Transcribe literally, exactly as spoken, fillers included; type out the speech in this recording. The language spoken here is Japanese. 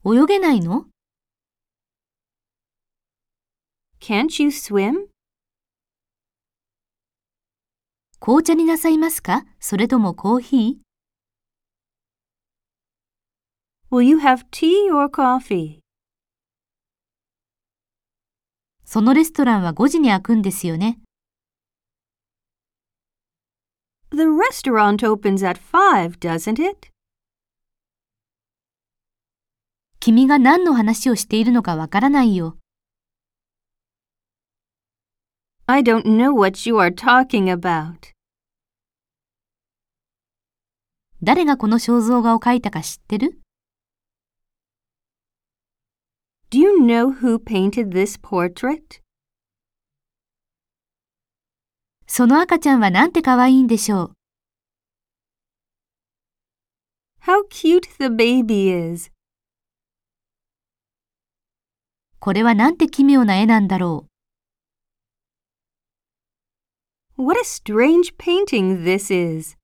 泳げないの？ Can't you swim? 紅茶になさいますか？それともコーヒー？ Will you have tea or coffee? そのレストランはごじに開くんですよね。 The restaurant opens at five, doesn't it? 君が何の話をしているのかわからないよ。 I don't know what you are talking about. 誰がこの肖像画を描いたか知ってる？ Do you know who painted this portrait? その赤ちゃんはなんて可愛いんでしょう。 How cute the baby is. これはなんて奇妙な絵なんだろう。 What a strange painting this is.